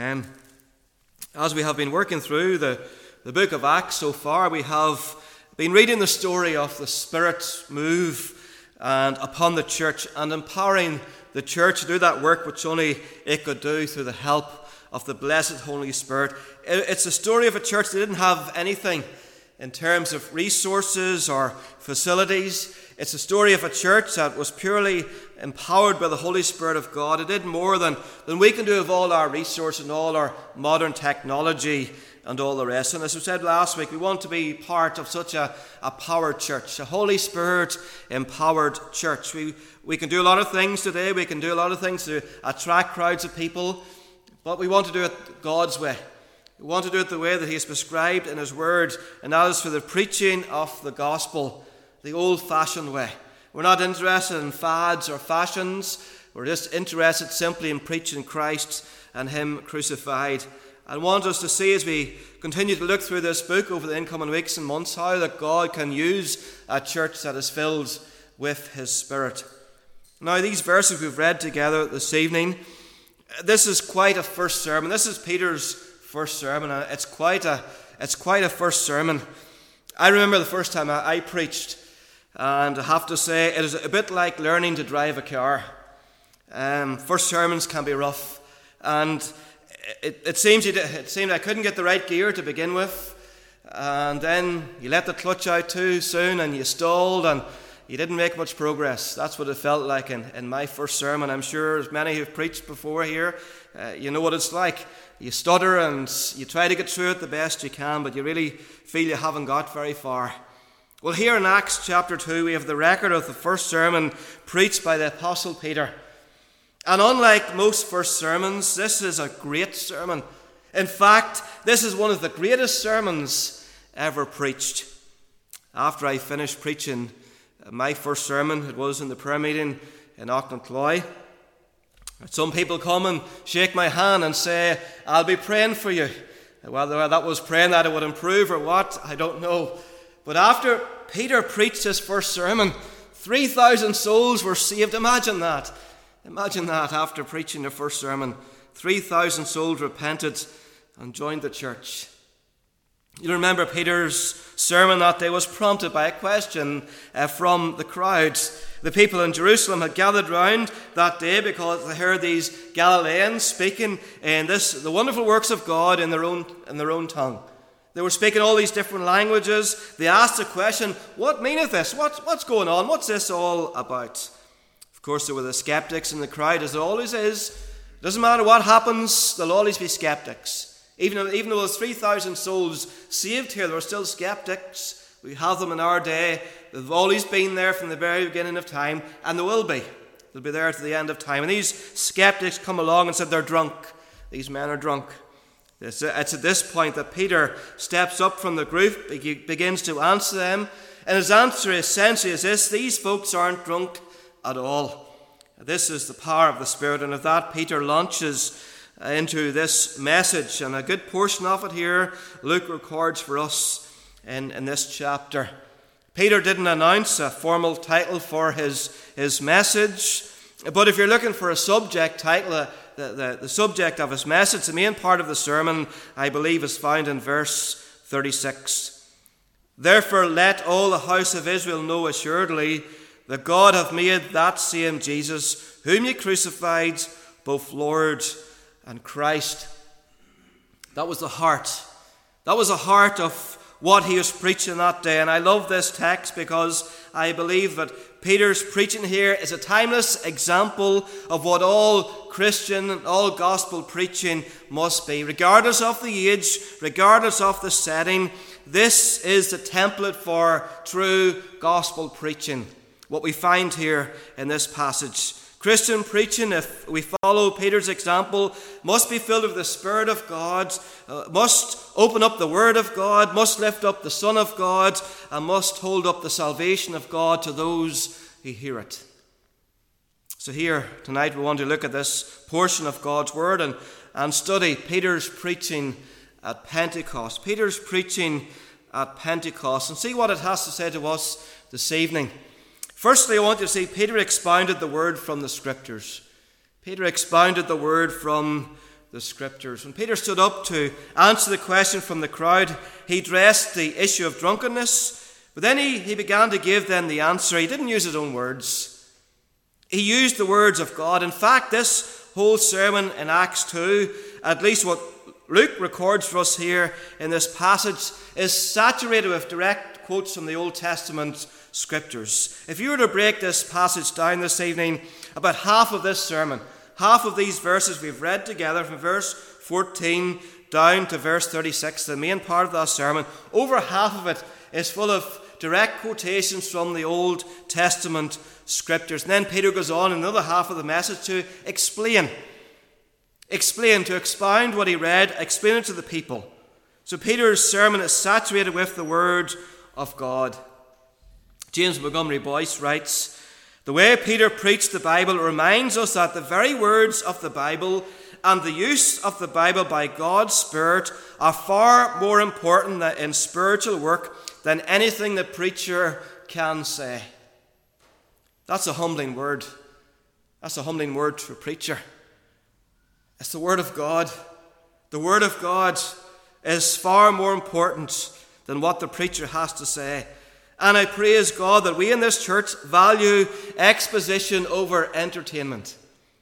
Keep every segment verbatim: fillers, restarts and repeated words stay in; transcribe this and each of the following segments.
Um, as we have been working through the, the book of Acts so far, we have been reading the story of the Spirit's move and upon the church and empowering the church to do that work which only it could do through the help of the blessed Holy Spirit. It, it's a story of a church that didn't have anything in terms of resources or facilities. It's a story of a church that was purely empowered by the Holy Spirit of God. It did more than, than we can do with all our resources and all our modern technology and all the rest. And as we said last week, we want to be part of such a, a powered church, a Holy Spirit empowered church. We, we can do a lot of things today. We can do a lot of things to attract crowds of people, but we want to do it God's way. We want to do it the way that He has prescribed in His Word, and that is for the preaching of the gospel, the old-fashioned way. We're not interested in fads or fashions. We're just interested simply in preaching Christ and Him crucified. I want us to see as we continue to look through this book over the incoming weeks and months how that God can use a church that is filled with His Spirit. Now, these verses we've read together this evening, this is quite a first sermon. This is Peter's first sermon. It's quite a, it's quite a first sermon. I remember the first time I, I preached, and I have to say it is a bit like learning to drive a car. Um, first sermons can be rough, and it, it seems you, it seemed I couldn't get the right gear to begin with, and then you let the clutch out too soon, and you stalled, and you didn't make much progress. That's what it felt like in, in my first sermon. I'm sure as many who've preached before here, uh, you know what it's like. You stutter and you try to get through it the best you can, but you really feel you haven't got very far. Well, here in Acts chapter two, we have the record of the first sermon preached by the Apostle Peter. And unlike most first sermons, this is a great sermon. In fact, this is one of the greatest sermons ever preached. After I finished preaching my first sermon, it was in the prayer meeting in Auckland. Some people come and shake my hand and say, "I'll be praying for you." Whether that was praying that it would improve or what, I don't know. But after Peter preached his first sermon, three thousand souls were saved. Imagine that. Imagine that after preaching the first sermon. three thousand souls repented and joined the church. You remember Peter's sermon that day was prompted by a question uh, from the crowds. The people in Jerusalem had gathered round that day because they heard these Galileans speaking in this, the wonderful works of God in their own, in their own tongue. They were speaking all these different languages. They asked the question, "What meaneth this? What, what's going on? What's this all about?" Of course, there were the skeptics in the crowd, as there always is. It doesn't matter what happens, there'll always be skeptics. Even, even though there's three thousand souls saved here, there are still skeptics. We have them in our day. They've always been there from the very beginning of time, and there will be. They'll be there to the end of time. And these skeptics come along and said they're drunk. These men are drunk. It's at this point that Peter steps up from the group, begins to answer them. And his answer essentially is this: these folks aren't drunk at all. This is the power of the Spirit. And of that, Peter launches into this message. And a good portion of it here, Luke records for us in, in this chapter. Peter didn't announce a formal title for his, his message. But if you're looking for a subject title, uh, the, the, the subject of his message, the main part of the sermon, I believe, is found in verse thirty-six. "Therefore let all the house of Israel know assuredly that God hath made that same Jesus, whom ye crucified, both Lord and Christ." That was the heart. That was the heart of what he was preaching that day. And I love this text because I believe that Peter's preaching here is a timeless example of what all Christian, all gospel preaching must be. Regardless of the age, regardless of the setting, this is the template for true gospel preaching. What we find here in this passage. Christian preaching, if we follow Peter's example, must be filled with the Spirit of God, uh, must open up the Word of God, must lift up the Son of God, and must hold up the salvation of God to those who hear it. So here, tonight, we want to look at this portion of God's Word and, and study Peter's preaching at Pentecost. Peter's preaching at Pentecost, and see what it has to say to us this evening. Firstly, I want you to see Peter expounded the word from the Scriptures. Peter expounded the word from the Scriptures. When Peter stood up to answer the question from the crowd, he addressed the issue of drunkenness, but then he, he began to give them the answer. He didn't use his own words. He used the words of God. In fact, this whole sermon in Acts two, at least what Luke records for us here in this passage, is saturated with direct quotes from the Old Testament Scriptures. If you were to break this passage down this evening, about half of this sermon, half of these verses we've read together from verse fourteen down to verse thirty-six, the main part of that sermon, over half of it is full of direct quotations from the Old Testament Scriptures. And then Peter goes on in another half of the message to explain, explain, to expound what he read, explain it to the people. So Peter's sermon is saturated with the Word of God. James Montgomery Boyce writes, "The way Peter preached the Bible reminds us that the very words of the Bible and the use of the Bible by God's Spirit are far more important in spiritual work than anything the preacher can say." That's a humbling word. That's a humbling word to a preacher. It's the Word of God. The Word of God is far more important than what the preacher has to say. And I praise God that we in this church value exposition over entertainment.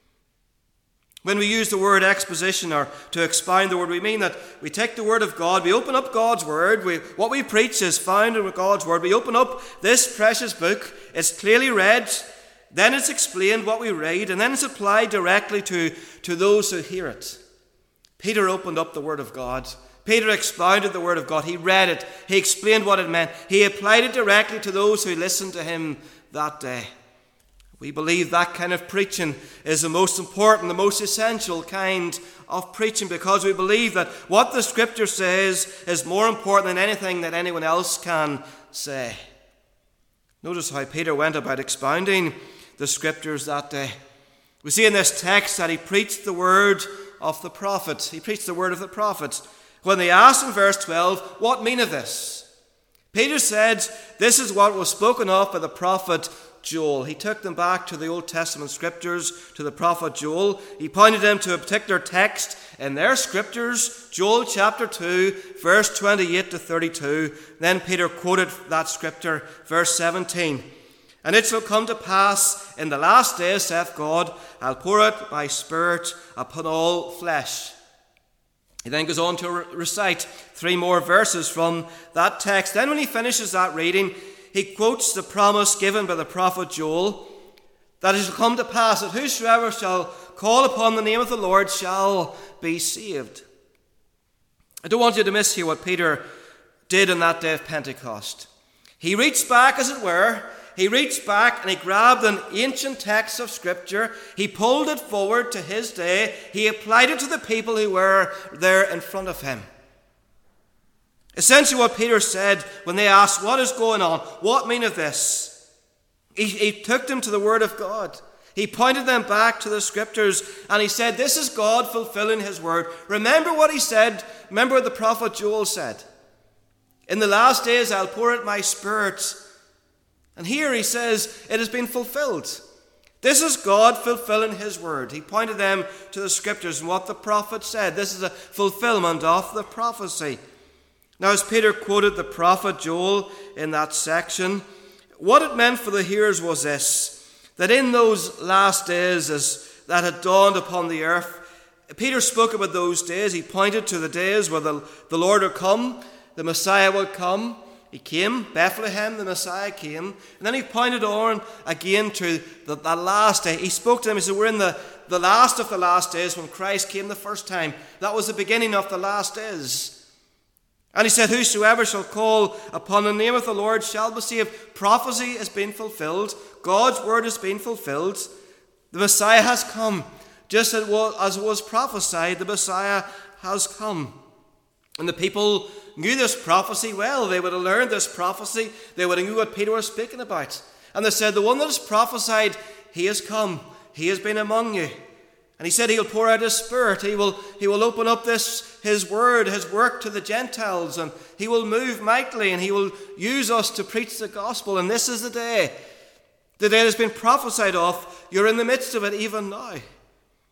When we use the word exposition or to expound the word, we mean that we take the Word of God, we open up God's Word, we, what we preach is found in God's Word, we open up this precious book, it's clearly read, then it's explained what we read, and then it's applied directly to, to those who hear it. Peter opened up the Word of God. Peter expounded the Word of God. He read it. He explained what it meant. He applied it directly to those who listened to him that day. We believe that kind of preaching is the most important, the most essential kind of preaching, because we believe that what the Scripture says is more important than anything that anyone else can say. Notice how Peter went about expounding the Scriptures that day. We see in this text that he preached the word of the prophet. He preached the word of the prophet. When they asked in verse twelve, "What meaneth this?" Peter said, "This is what was spoken of by the prophet Joel." He took them back to the Old Testament Scriptures, to the prophet Joel. He pointed them to a particular text in their Scriptures, Joel chapter two, verse twenty-eight to thirty-two. Then Peter quoted that Scripture, verse seventeen. "And it shall come to pass in the last days, saith God, I'll pour out my Spirit upon all flesh." He then goes on to recite three more verses from that text. Then when he finishes that reading, he quotes the promise given by the prophet Joel, that it shall come to pass that whosoever shall call upon the name of the Lord shall be saved. I don't want you to miss here what Peter did on that day of Pentecost. He reached back, as it were, he reached back and he grabbed an ancient text of Scripture, he pulled it forward to his day, he applied it to the people who were there in front of him. Essentially what Peter said when they asked, "What is going on? What meaneth this?" He, he took them to the Word of God. He pointed them back to the Scriptures and he said, this is God fulfilling his word. Remember what he said. Remember what the prophet Joel said. "In the last days I'll pour out my Spirit." And here he says it has been fulfilled. This is God fulfilling his word. He pointed them to the Scriptures and what the prophet said. This is a fulfillment of the prophecy. Now, as Peter quoted the prophet Joel in that section, what it meant for the hearers was this, that in those last days as that had dawned upon the earth, Peter spoke about those days. He pointed to the days where the, the Lord would come, the Messiah would come. He came, Bethlehem, the Messiah came. And then he pointed on again to the, that last day. He spoke to them, he said, we're in the, the last of the last days when Christ came the first time. That was the beginning of the last days. And he said, whosoever shall call upon the name of the Lord shall be saved. Prophecy has been fulfilled. God's word has been fulfilled. The Messiah has come. Just as it was, as it was prophesied, the Messiah has come. And the people knew this prophecy well. They would have learned this prophecy. They would have knew what Peter was speaking about. And they said, the one that is prophesied, he has come. He has been among you. And he said he'll pour out his Spirit. He will, he will open up this, his word, his work to the Gentiles. And he will move mightily and he will use us to preach the gospel. And this is the day. The day that has been prophesied of. You're in the midst of it even now.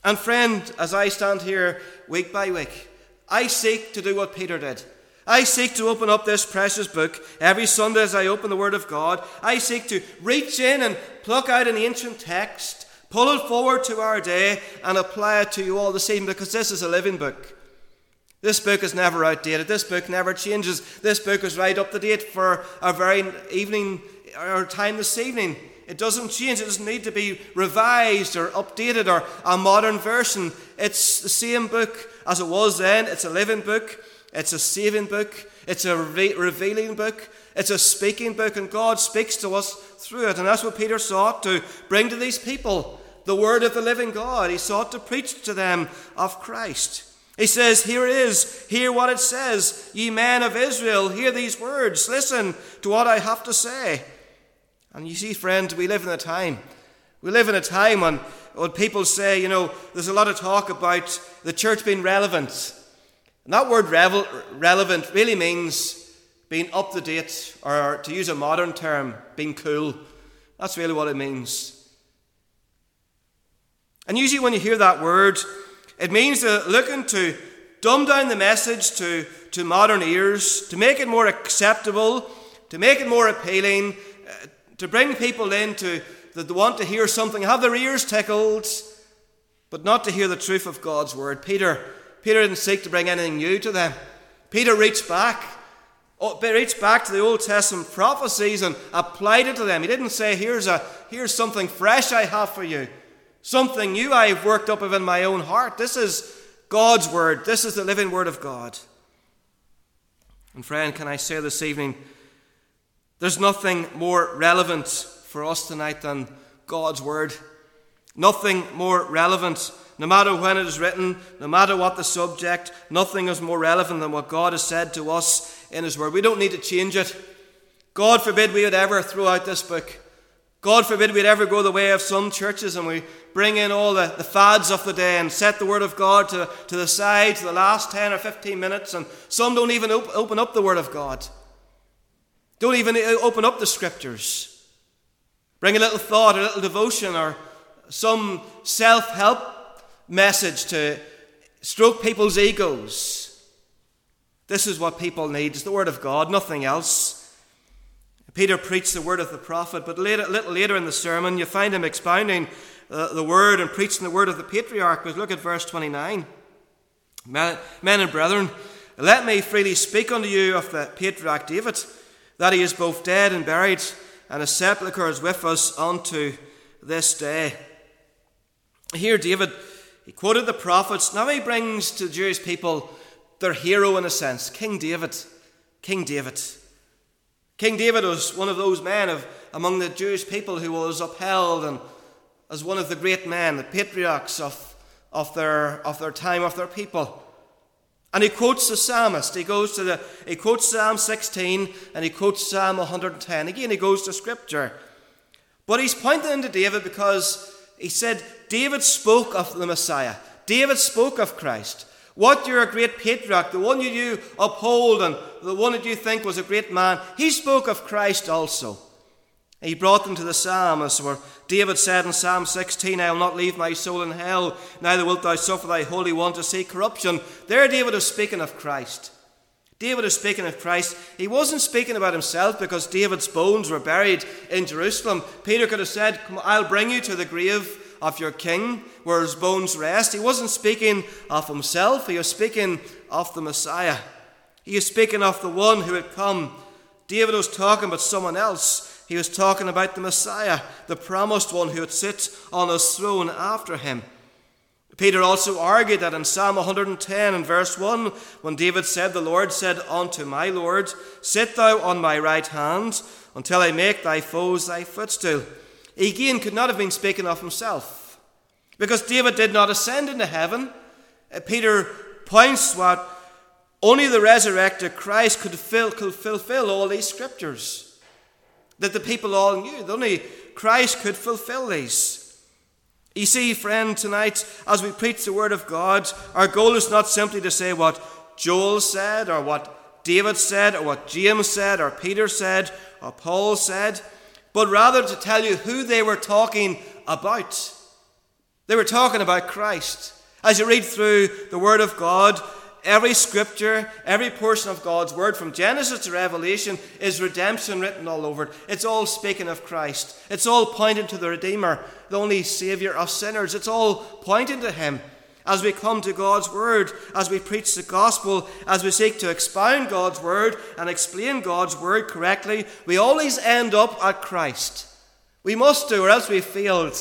And friend, as I stand here week by week, I seek to do what Peter did. I seek to open up this precious book every Sunday as I open the Word of God. I seek to reach in and pluck out an ancient text, pull it forward to our day, and apply it to you all this evening, because this is a living book. This book is never outdated. This book never changes. This book is right up to date for our very evening, our time this evening. It doesn't change. It doesn't need to be revised or updated or a modern version. It's the same book as it was then. It's a living book. It's a saving book. It's a re- revealing book. It's a speaking book, and God speaks to us through it. And that's what Peter sought to bring to these people, the word of the living God. He sought to preach to them of Christ. He says, here it is. Hear what it says. Ye men of Israel, hear these words. Listen to what I have to say. And you see, friend, we live in a time. We live in a time when, when people say, you know, there's a lot of talk about the church being relevant. And that word revel, relevant really means being up to date, or to use a modern term, being cool. That's really what it means. And usually when you hear that word, it means that looking to dumb down the message to, to modern ears, to make it more acceptable, to make it more appealing, uh, to bring people in to, that want to hear something, have their ears tickled, but not to hear the truth of God's word. Peter, Peter didn't seek to bring anything new to them. Peter reached back, reached back to the Old Testament prophecies and applied it to them. He didn't say, here's, a, here's something fresh I have for you. Something new I've worked up within my own heart. This is God's word. This is the living word of God. And friend, can I say this evening, there's nothing more relevant for us tonight than God's word. Nothing more relevant. No matter when it is written, no matter what the subject, nothing is more relevant than what God has said to us in his word. We don't need to change it. God forbid we would ever throw out this book. God forbid we'd ever go the way of some churches and we bring in all the, the fads of the day and set the word of God to, to the side to the last ten or fifteen minutes, and some don't even op- open up the word of God. Don't even open up the scriptures. Bring a little thought, a little devotion, or some self-help message to stroke people's egos. This is what people need. It's the word of God, nothing else. Peter preached the word of the prophet, but later, a little later in the sermon, you find him expounding uh, the word and preaching the word of the patriarch. But look at verse twenty-nine. Men, men and brethren, let me freely speak unto you of the patriarch David, that he is both dead and buried, and his sepulchre is with us unto this day. Here David, he quoted the prophets. Now he brings to the Jewish people their hero in a sense, King David. King David. King David was one of those men of, among the Jewish people who was upheld and as one of the great men, the patriarchs of, of, their, of their time, of their people. And he quotes the psalmist. He goes to the he quotes Psalm sixteen and he quotes Psalm one hundred ten. Again, he goes to Scripture. But he's pointing to David because he said David spoke of the Messiah. David spoke of Christ. What you're a great patriarch, the one you do uphold and the one that you think was a great man, he spoke of Christ also. He brought them to the psalmist where David said in Psalm sixteen, I will not leave my soul in hell, neither wilt thou suffer thy Holy One to see corruption. There David is speaking of Christ. David is speaking of Christ. He wasn't speaking about himself because David's bones were buried in Jerusalem. Peter could have said, Come, I'll bring you to the grave of your king where his bones rest. He wasn't speaking of himself. He was speaking of the Messiah. He is speaking of the one who had come. David was talking about someone else. He was talking about the Messiah, the promised one who would sit on his throne after him. Peter also argued that in Psalm one hundred ten and verse one, when David said, the Lord said unto my Lord, sit thou on my right hand until I make thy foes thy footstool. He again could not have been speaking of himself, because David did not ascend into heaven. Peter points what only the resurrected Christ could fulfill, could fulfill all these scriptures that the people all knew. Only Christ could fulfill these. You see, friend, tonight, as we preach the word of God, our goal is not simply to say what Joel said, or what David said, or what James said, or Peter said, or Paul said, but rather to tell you who they were talking about. They were talking about Christ. As you read through the Word of God, every scripture, every portion of God's Word, from Genesis to Revelation, is redemption written all over it. It's all speaking of Christ. It's all pointing to the Redeemer, the only Saviour of sinners. It's all pointing to Him. As we come to God's Word, as we preach the gospel, as we seek to expound God's Word and explain God's Word correctly, we always end up at Christ. We must do, or else we failed.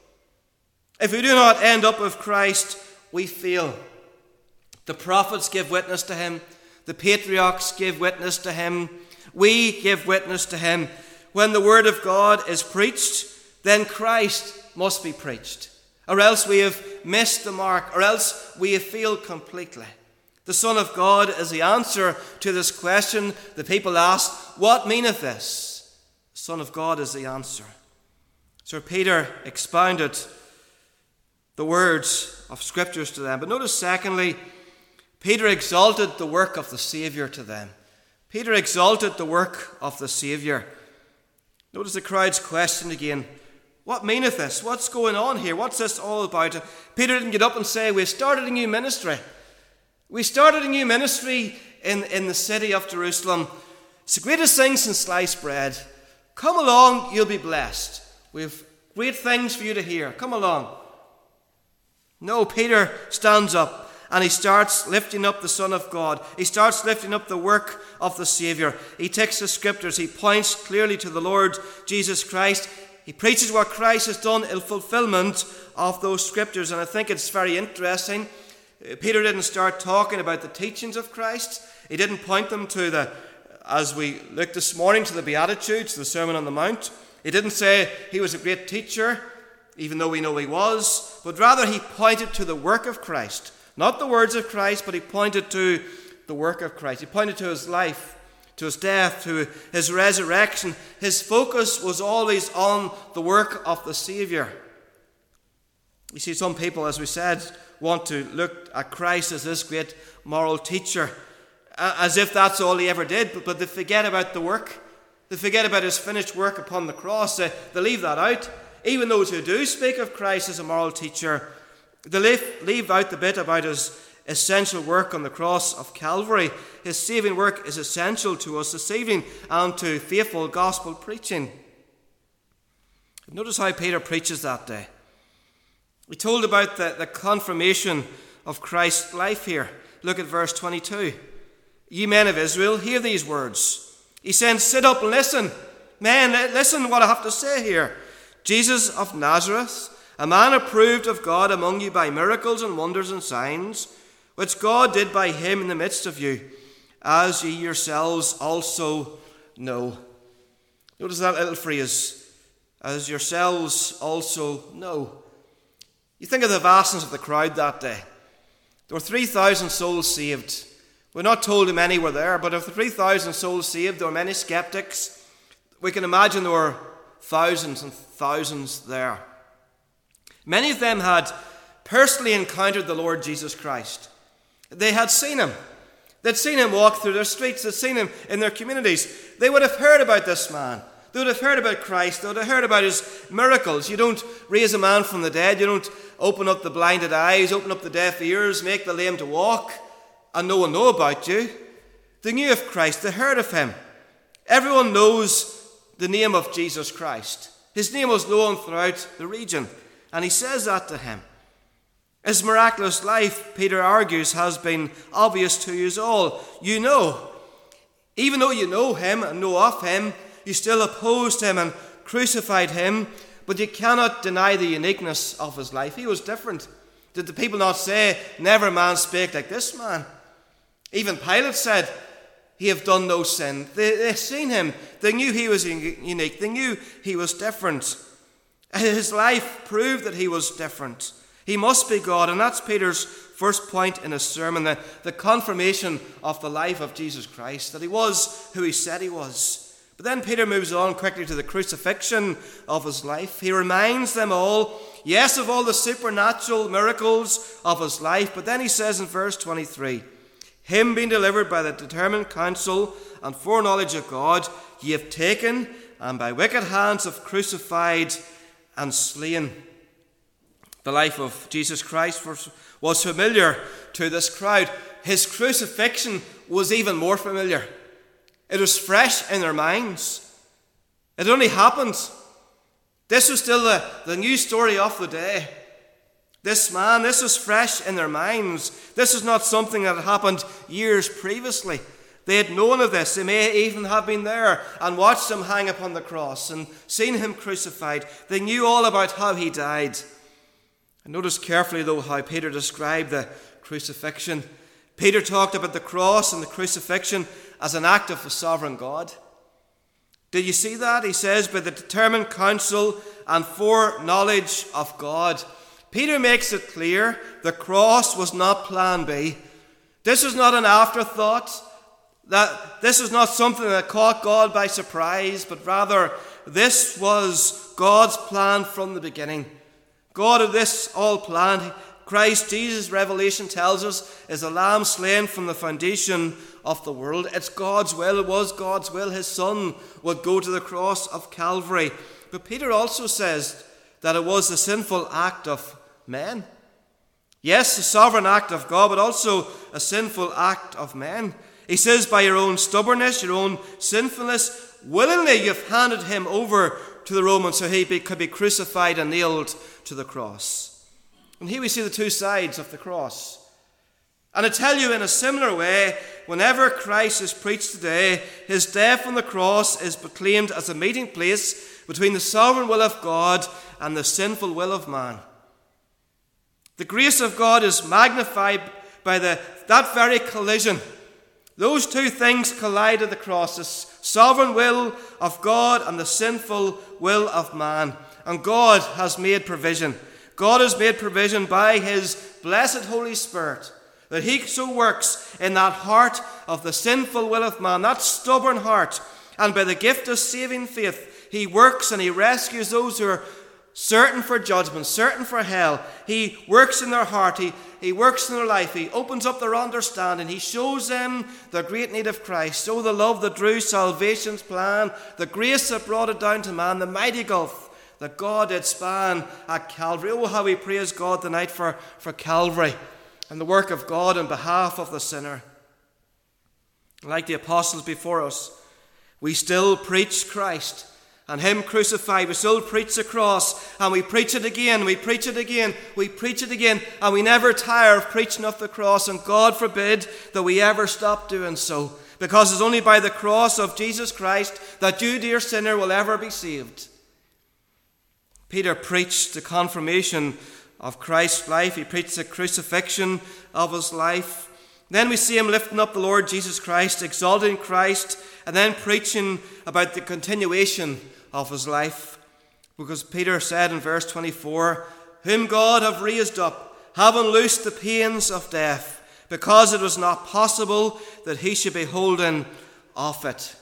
If we do not end up with Christ, we fail. The prophets give witness to Him. The patriarchs give witness to Him. We give witness to Him. When the Word of God is preached, then Christ must be preached. Or else we have missed the mark, or else we have failed completely. The Son of God is the answer to this question. The people ask, what meaneth this? The Son of God is the answer. Sir Peter expounded the words of Scriptures to them. But notice, secondly, Peter exalted the work of the Saviour to them. Peter exalted the work of the Saviour. Notice the crowd's question again. What meaneth this? What's going on here? What's this all about? Peter didn't get up and say, we started a new ministry. We started a new ministry in, in the city of Jerusalem. It's the greatest thing since sliced bread. Come along, you'll be blessed. We have great things for you to hear. Come along. No, Peter stands up and he starts lifting up the Son of God. He starts lifting up the work of the Saviour. He takes the Scriptures. He points clearly to the Lord Jesus Christ. He preaches what Christ has done in fulfillment of those Scriptures. And I think it's very interesting. Peter didn't start talking about the teachings of Christ. He didn't point them to the, as we looked this morning, to the Beatitudes, the Sermon on the Mount. He didn't say he was a great teacher, even though we know he was. But rather he pointed to the work of Christ. Not the words of Christ, but he pointed to the work of Christ. He pointed to his life, to his death, to his resurrection. His focus was always on the work of the Saviour. You see, some people, as we said, want to look at Christ as this great moral teacher, as if that's all he ever did, but, but they forget about the work. They forget about his finished work upon the cross. They, they leave that out. Even those who do speak of Christ as a moral teacher, they leave, leave out the bit about his essential work on the cross of Calvary. His saving work is essential to us this evening and to faithful gospel preaching. Notice how Peter preaches that day. We told about the, the confirmation of Christ's life here. Look at verse twenty-two. Ye men of Israel, hear these words. He said, sit up and listen. Men, listen what I have to say here. Jesus of Nazareth, a man approved of God among you by miracles and wonders and signs, which God did by him in the midst of you, as ye yourselves also know. Notice that little phrase, as yourselves also know. You think of the vastness of the crowd that day. There were three thousand souls saved. We're not told how many were there, but of the three thousand souls saved, there were many skeptics. We can imagine there were thousands and thousands there. Many of them had personally encountered the Lord Jesus Christ. They had seen him. They'd seen him walk through their streets. They'd seen him in their communities. They would have heard about this man. They would have heard about Christ. They would have heard about his miracles. You don't raise a man from the dead. You don't open up the blinded eyes, open up the deaf ears, make the lame to walk, and no one know about you. They knew of Christ. They heard of him. Everyone knows the name of Jesus Christ. His name was known throughout the region. And he says that to him. His miraculous life, Peter argues, has been obvious to you all. You know. Even though you know him and know of him, you still opposed him and crucified him, but you cannot deny the uniqueness of his life. He was different. Did the people not say, never man spake like this man? Even Pilate said, he have done no sin. They, they seen him. They knew he was unique. They knew he was different. His life proved that he was different. He must be God, and that's Peter's first point in his sermon, the, the confirmation of the life of Jesus Christ, that he was who he said he was. But then Peter moves on quickly to the crucifixion of his life. He reminds them all, yes, of all the supernatural miracles of his life, but then he says in verse twenty-three, him being delivered by the determined counsel and foreknowledge of God, ye have taken, and by wicked hands have crucified and slain. The life of Jesus Christ was, was familiar to this crowd. His crucifixion was even more familiar. It was fresh in their minds. It only happened. This was still the, the new story of the day. This man, this was fresh in their minds. This is not something that had happened years previously. They had known of this. They may even have been there and watched him hang upon the cross and seen him crucified. They knew all about how he died. And notice carefully, though, how Peter described the crucifixion. Peter talked about the cross and the crucifixion as an act of the sovereign God. Did you see that? He says, by the determined counsel and foreknowledge of God. Peter makes it clear the cross was not plan B. This was not an afterthought. That this is not something that caught God by surprise, but rather this was God's plan from the beginning. God had this all planned. Christ Jesus, Revelation tells us, is a lamb slain from the foundation of the world. It's God's will. It was God's will. His Son would go to the cross of Calvary. But Peter also says that it was the sinful act of men. Yes, the sovereign act of God, but also a sinful act of men. He says, by your own stubbornness, your own sinfulness, willingly you've handed him over to the Romans so he be, could be crucified and nailed to the cross. And here we see the two sides of the cross. And I tell you, in a similar way, whenever Christ is preached today, his death on the cross is proclaimed as a meeting place between the sovereign will of God and the sinful will of man. The grace of God is magnified by the, that very collision. Those two things collide at the cross, the sovereign will of God and the sinful will of man. And God has made provision. God has made provision by his blessed Holy Spirit that he so works in that heart of the sinful will of man, that stubborn heart. And by the gift of saving faith, he works and he rescues those who are certain for judgment, certain for hell. He works in their heart. He, he works in their life. He opens up their understanding. He shows them the great need of Christ. Oh, the love that drew salvation's plan, the grace that brought it down to man, the mighty gulf that God did span at Calvary. Oh, how we praise God tonight for, for Calvary and the work of God on behalf of the sinner. Like the apostles before us, we still preach Christ and him crucified. We still preach the cross, and we preach it again, we preach it again, we preach it again, and we never tire of preaching of the cross, and God forbid that we ever stop doing so, because it's only by the cross of Jesus Christ that you, dear sinner, will ever be saved. Peter preached the confirmation of Christ's life. He preached the crucifixion of his life. Then we see him lifting up the Lord Jesus Christ, exalting Christ, and then preaching about the continuation of his life. Because Peter said in verse twenty-four, whom God have raised up, having loosed the pains of death, because it was not possible that he should be holden of it.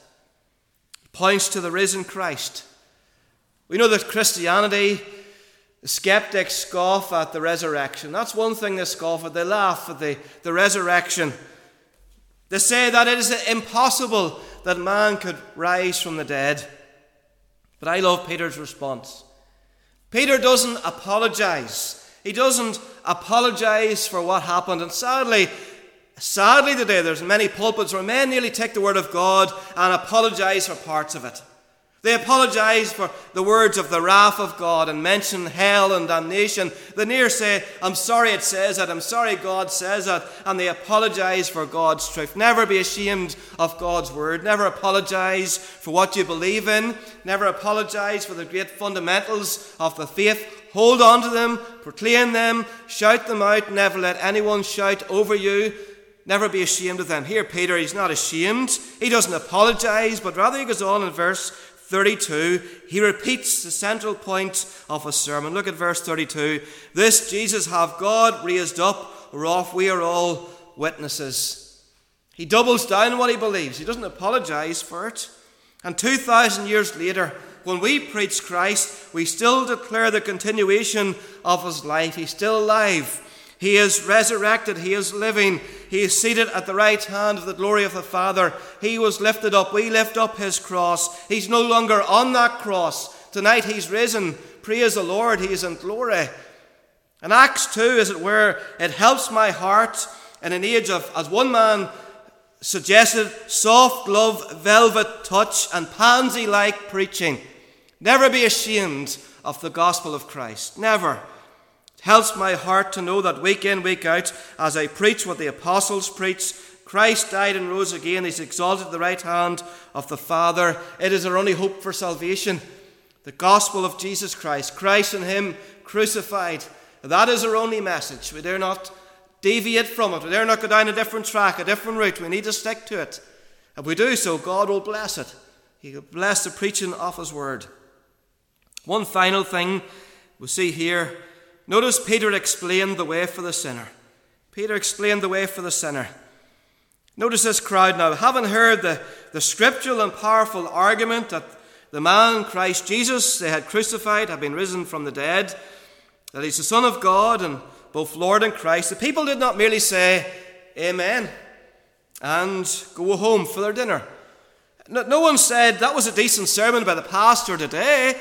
Points to the risen Christ. We know that Christianity, the skeptics scoff at the resurrection. That's one thing they scoff at. They laugh at the, the resurrection. They say that it is impossible that man could rise from the dead. But I love Peter's response. Peter doesn't apologize. He doesn't apologize for what happened. And sadly, sadly today there's many pulpits where men nearly take the word of God and apologize for parts of it. They apologize for the words of the wrath of God and mention hell and damnation. They near say, I'm sorry it says that, I'm sorry God says that, and they apologize for God's truth. Never be ashamed of God's word. Never apologize for what you believe in. Never apologize for the great fundamentals of the faith. Hold on to them, proclaim them, shout them out. Never let anyone shout over you. Never be ashamed of them. Here Peter, he's not ashamed. He doesn't apologize, but rather he goes on in verse thirty-two, he repeats the central point of his sermon. Look at verse thirty-two. This Jesus have God raised up, whereof we are all witnesses. He doubles down on what he believes. He doesn't apologize for it. And two thousand years later, when we preach Christ, we still declare the continuation of his life. He's still alive. He is resurrected. He is living. He is seated at the right hand of the glory of the Father. He was lifted up. We lift up his cross. He's no longer on that cross. Tonight he's risen. Praise the Lord. He is in glory. And Acts two, as it were, it helps my heart in an age of, as one man suggested, soft glove, velvet touch, and pansy-like preaching. Never be ashamed of the gospel of Christ. Never. It helps my heart to know that week in, week out, as I preach what the apostles preached, Christ died and rose again. He's exalted at the right hand of the Father. It is our only hope for salvation. The gospel of Jesus Christ. Christ and him crucified. That is our only message. We dare not deviate from it. We dare not go down a different track, a different route. We need to stick to it. If we do so, God will bless it. He will bless the preaching of his word. One final thing we see here. Notice Peter explained the way for the sinner. Peter explained the way for the sinner. Notice this crowd now, having heard the, the scriptural and powerful argument that the man, Christ Jesus, they had crucified, had been risen from the dead, that he's the Son of God and both Lord and Christ, the people did not merely say, Amen, and go home for their dinner. No, no one said, that was a decent sermon by the pastor today.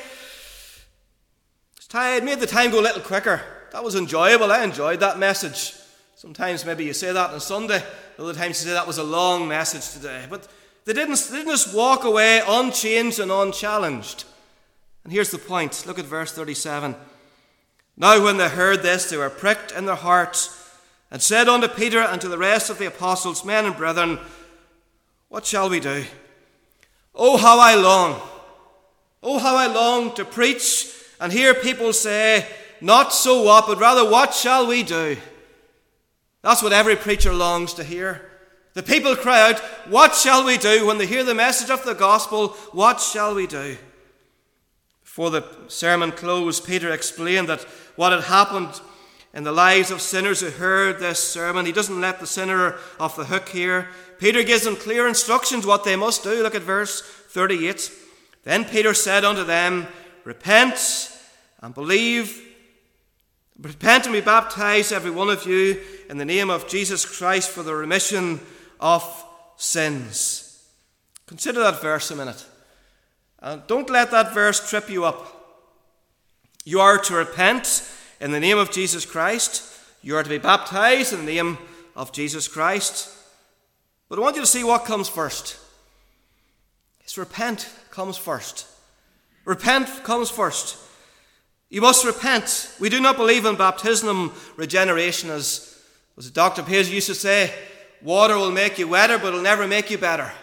It made the time go a little quicker. That was enjoyable. I enjoyed that message. Sometimes maybe you say that on Sunday. Other times you say that was a long message today. But they didn't, they didn't just walk away unchanged and unchallenged. And here's the point. Look at verse thirty-seven. Now when they heard this, they were pricked in their hearts, and said unto Peter and to the rest of the apostles, Men and brethren, what shall we do? Oh, how I long, oh, how I long to preach and hear people say, not so what, but rather what shall we do? That's what every preacher longs to hear. The people cry out, what shall we do? When they hear the message of the gospel, what shall we do? Before the sermon closed, Peter explained that what had happened in the lives of sinners who heard this sermon. He doesn't let the sinner off the hook here. Peter gives them clear instructions what they must do. Look at verse thirty-eight. Then Peter said unto them, Repent and believe. Repent and be baptized, every one of you, in the name of Jesus Christ for the remission of sins. Consider that verse a minute. And don't let that verse trip you up. You are to repent in the name of Jesus Christ. You are to be baptized in the name of Jesus Christ. But I want you to see what comes first. It's repent comes first. Repent comes first. You must repent. We do not believe in baptismal regeneration, as, as Doctor Paisley used to say, water will make you wetter, but it will never make you better.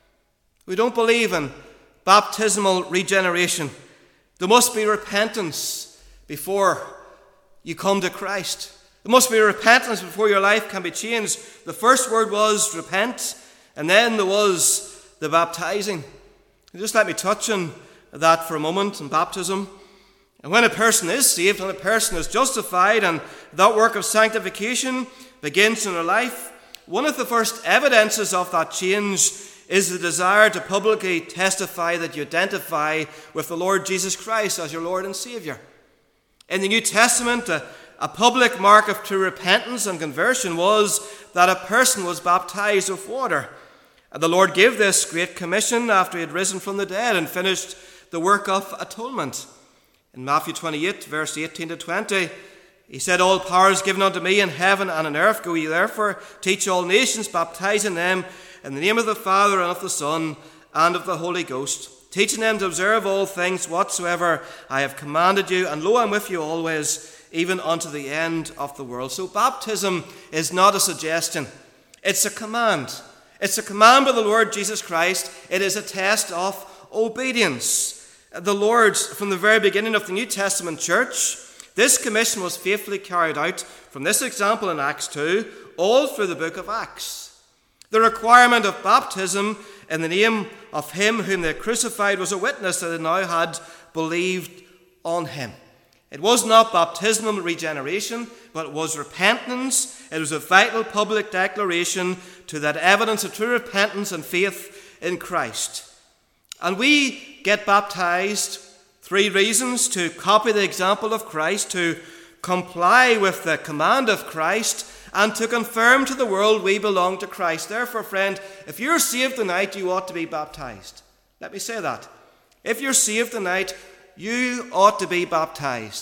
We don't believe in baptismal regeneration. There must be repentance before you come to Christ. There must be repentance before your life can be changed. The first word was repent, and then there was the baptizing. Just let me touch on that for a moment in baptism. And when a person is saved, when a person is justified, and that work of sanctification begins in their life, one of the first evidences of that change is the desire to publicly testify that you identify with the Lord Jesus Christ as your Lord and Saviour. In the New Testament, a, a public mark of true repentance and conversion was that a person was baptized with water. And the Lord gave this great commission after he had risen from the dead and finished the work of atonement. In Matthew twenty-eight, verse eighteen to twenty, he said, All power is given unto me in heaven and on earth. Go ye therefore, teach all nations, baptizing them in the name of the Father and of the Son and of the Holy Ghost, teaching them to observe all things whatsoever I have commanded you. And lo, I am with you always, even unto the end of the world. So baptism is not a suggestion. It's a command. It's a command by the Lord Jesus Christ. It is a test of obedience. The Lord, from the very beginning of the New Testament church, this commission was faithfully carried out from this example in Acts two, all through the book of Acts. The requirement of baptism in the name of him whom they crucified was a witness that they now had believed on him. It was not baptismal regeneration, but it was repentance. It was a vital public declaration to that evidence of true repentance and faith in Christ. And we get baptized, three reasons: to copy the example of Christ, to comply with the command of Christ, and to confirm to the world we belong to Christ. Therefore, friend, if you're saved tonight, you ought to be baptized. Let me say that. If you're saved tonight, you ought to be baptized.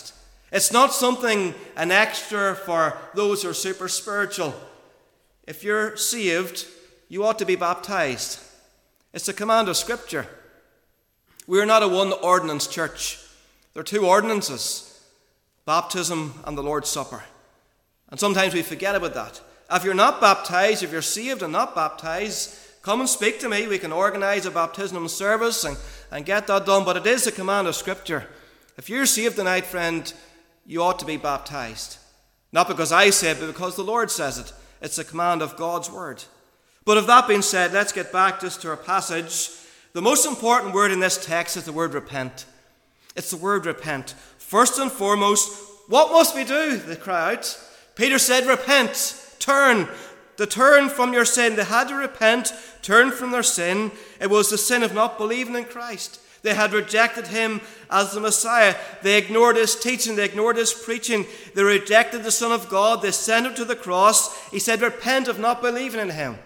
It's not something, an extra for those who are super spiritual. If you're saved, you ought to be baptized. It's a command of Scripture. We are not a one ordinance church. There are two ordinances, baptism and the Lord's Supper. And sometimes we forget about that. If you're not baptized, if you're saved and not baptized, come and speak to me. We can organize a baptismal service and, and get that done. But it is a command of Scripture. If you're saved tonight, friend, you ought to be baptized. Not because I say it, but because the Lord says it. It's a command of God's word. But with that being said, let's get back just to our passage. The most important word in this text is the word repent. It's the word repent. First and foremost, what must we do? They cry out. Peter said, repent, turn. To turn from your sin. They had to repent, turn from their sin. It was the sin of not believing in Christ. They had rejected him as the Messiah. They ignored his teaching. They ignored his preaching. They rejected the Son of God. They sent him to the cross. He said, repent of not believing in him.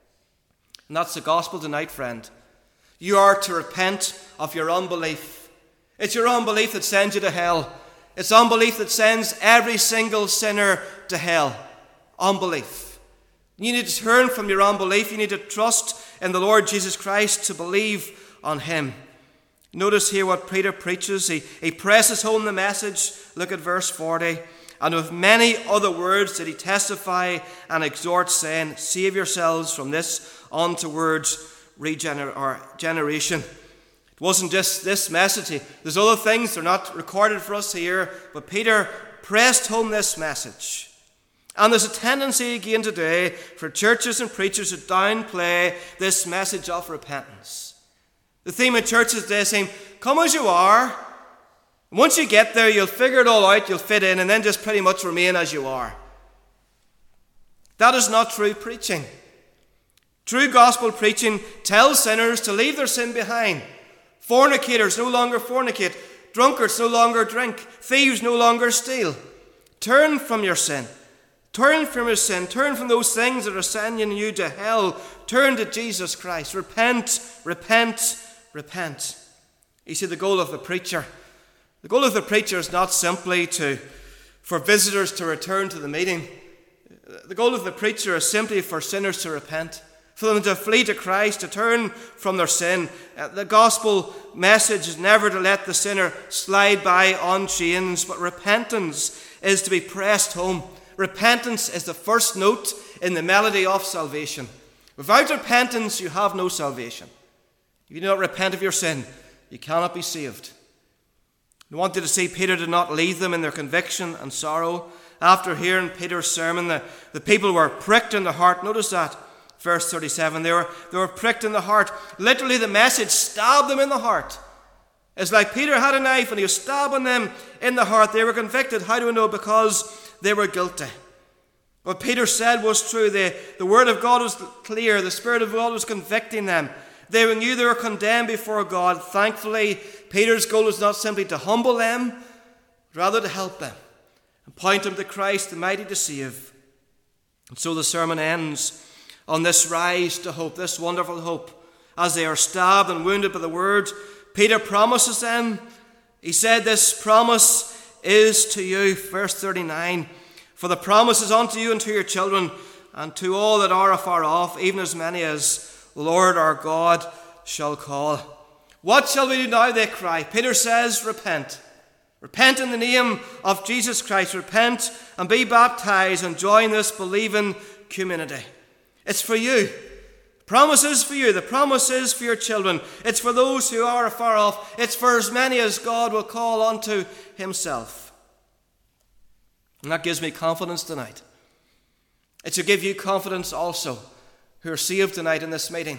And that's the gospel tonight, friend. You are to repent of your unbelief. It's your unbelief that sends you to hell. It's unbelief that sends every single sinner to hell. Unbelief. You need to turn from your unbelief. You need to trust in the Lord Jesus Christ to believe on him. Notice here what Peter preaches. He, he presses home the message. Look at verse forty. And with many other words did he testify and exhort, saying, save yourselves from this untoward regener- or generation. It wasn't just this message. There's other things. They're not recorded for us here. But Peter pressed home this message. And there's a tendency again today for churches and preachers to downplay this message of repentance. The theme of churches today is saying, come as you are. Once you get there, you'll figure it all out, you'll fit in, and then just pretty much remain as you are. That is not true preaching. True gospel preaching tells sinners to leave their sin behind. Fornicators no longer fornicate. Drunkards no longer drink. Thieves no longer steal. Turn from your sin. Turn from your sin. Turn from those things that are sending you to hell. Turn to Jesus Christ. Repent, repent, repent. You see, the goal of the preacher, the goal of the preacher is not simply to, for visitors to return to the meeting. The goal of the preacher is simply for sinners to repent, for them to flee to Christ, to turn from their sin. The gospel message is never to let the sinner slide by on chains, but repentance is to be pressed home. Repentance is the first note in the melody of salvation. Without repentance, you have no salvation. If you do not repent of your sin, you cannot be saved. I wanted to see Peter did not leave them in their conviction and sorrow. After hearing Peter's sermon, the, the people were pricked in the heart. Notice that, verse thirty-seven. They were, they were pricked in the heart. Literally, the message stabbed them in the heart. It's like Peter had a knife and he was stabbing them in the heart. They were convicted. How do we know? Because they were guilty. What Peter said was true. The, the word of God was clear. The Spirit of God was convicting them. They knew they were condemned before God. Thankfully, Peter's goal was not simply to humble them, but rather to help them and point them to Christ, the mighty to save. And so the sermon ends on this rise to hope, this wonderful hope. As they are stabbed and wounded by the word, Peter promises them. He said, this promise is to you, verse thirty-nine. For the promise is unto you and to your children, and to all that are afar off, even as many as the Lord our God shall call. What shall we do now, they cry. Peter says, repent. Repent in the name of Jesus Christ. Repent and be baptized and join this believing community. It's for you. The promise is for you. The promise is for your children. It's for those who are afar off. It's for as many as God will call unto himself. And that gives me confidence tonight. It should give you confidence also who are saved tonight in this meeting.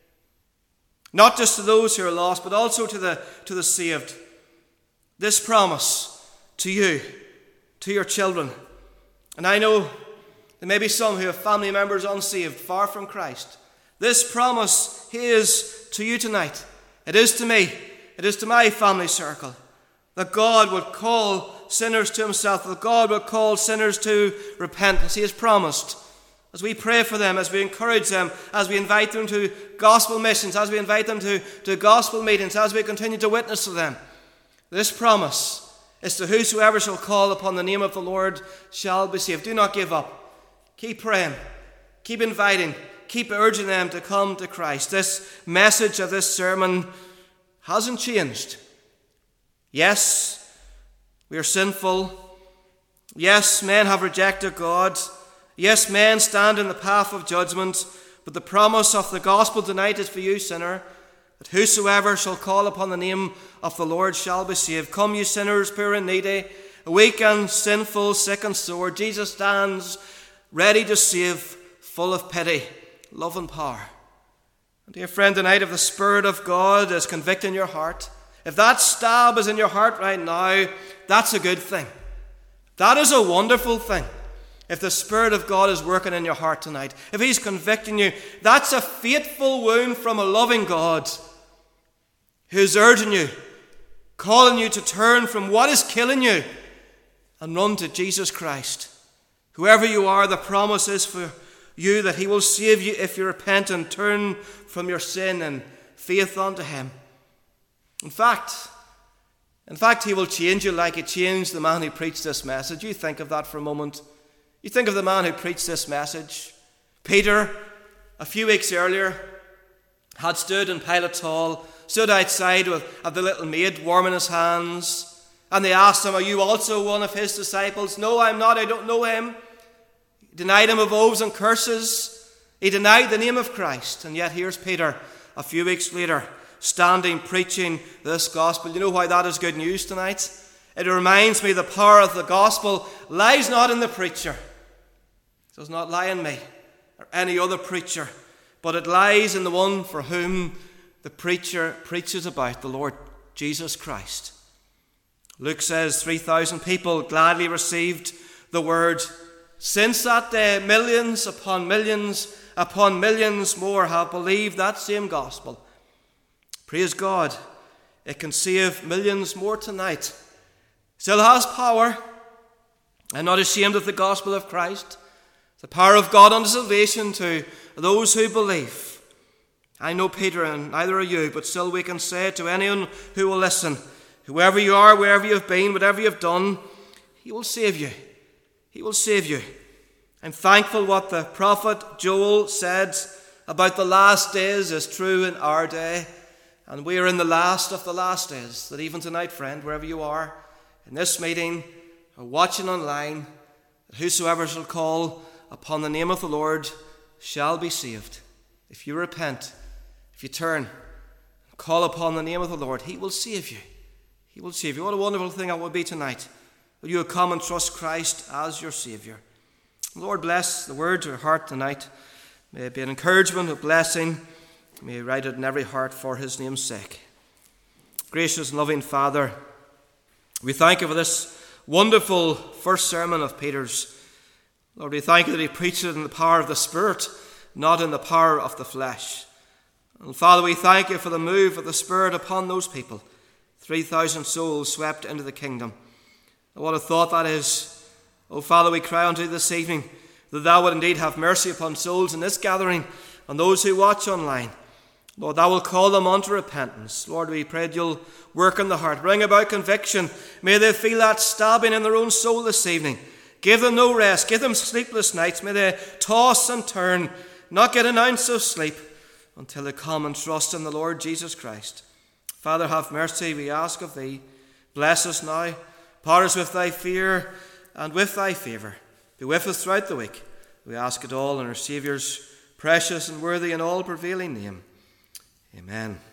Not just to those who are lost, but also to the, to the saved. This promise to you, to your children. And I know there may be some who have family members unsaved, far from Christ. This promise is to you tonight. It is to me. It is to my family circle. That God would call sinners to himself. That God would call sinners to repentance. He has promised. As we pray for them, as we encourage them, as we invite them to gospel missions, as we invite them to, to gospel meetings, as we continue to witness to them, this promise is to whosoever shall call upon the name of the Lord shall be saved. Do not give up. Keep praying. Keep inviting. Keep urging them to come to Christ. This message of this sermon hasn't changed. Yes, we are sinful. Yes, men have rejected God. Yes, men stand in the path of judgment. But the promise of the gospel tonight is for you, sinner, that whosoever shall call upon the name of the Lord shall be saved. Come, you sinners, poor and needy, weak and sinful, sick and sore. Jesus stands ready to save, full of pity, love and power. And dear friend, tonight, if the Spirit of God is convicting your heart, if that stab is in your heart right now, that's a good thing. That is a wonderful thing. If the Spirit of God is working in your heart tonight, if He's convicting you, that's a faithful wound from a loving God who's urging you, calling you to turn from what is killing you and run to Jesus Christ. Whoever you are, the promise is for you that He will save you if you repent and turn from your sin and faith unto Him. In fact, in fact, He will change you like He changed the man who preached this message. You think of that for a moment. You think of the man who preached this message. Peter, a few weeks earlier, had stood in Pilate's hall, stood outside with the little maid warming his hands, and they asked him, are you also one of his disciples? No, I'm not, I don't know him. He denied him of oaths and curses. He denied the name of Christ. And yet here's Peter, a few weeks later, standing, preaching this gospel. You know why that is good news tonight? It reminds me the power of the gospel lies not in the preacher. It does not lie in me or any other preacher, but it lies in the one for whom the preacher preaches about, the Lord Jesus Christ. Luke says three thousand people gladly received the word. Since that day, millions upon millions upon millions more have believed that same gospel. Praise God, it can save millions more tonight. Still has power. I'm not ashamed of the gospel of Christ. The power of God unto salvation to those who believe. I know Peter, and neither are you, but still we can say to anyone who will listen, whoever you are, wherever you have been, whatever you have done, He will save you. He will save you. I'm thankful what the prophet Joel said about the last days is true in our day. And we are in the last of the last days. That even tonight, friend, wherever you are, in this meeting, or watching online, that whosoever shall call upon the name of the Lord shall be saved. If you repent, if you turn, call upon the name of the Lord, He will save you. He will save you. What a wonderful thing that will be tonight. Will you come and trust Christ as your Saviour? Lord, bless the word to your heart tonight. May it be an encouragement, a blessing. May you write it in every heart for His name's sake. Gracious and loving Father, we thank you for this wonderful first sermon of Peter's. Lord, we thank you that he preached it in the power of the Spirit, not in the power of the flesh. And Father, we thank you for the move of the Spirit upon those people. three thousand souls swept into the kingdom. And what a thought that is. Oh, Father, we cry unto you this evening that thou would indeed have mercy upon souls in this gathering and those who watch online. Lord, thou will call them unto repentance. Lord, we pray that you'll work in the heart, bring about conviction. May they feel that stabbing in their own soul this evening. Give them no rest. Give them sleepless nights. May they toss and turn, not get an ounce of sleep until they come and trust in the Lord Jesus Christ. Father, have mercy, we ask of thee. Bless us now. Power us with thy fear and with thy favour. Be with us throughout the week. We ask it all in our Saviour's precious and worthy and all prevailing name. Amen.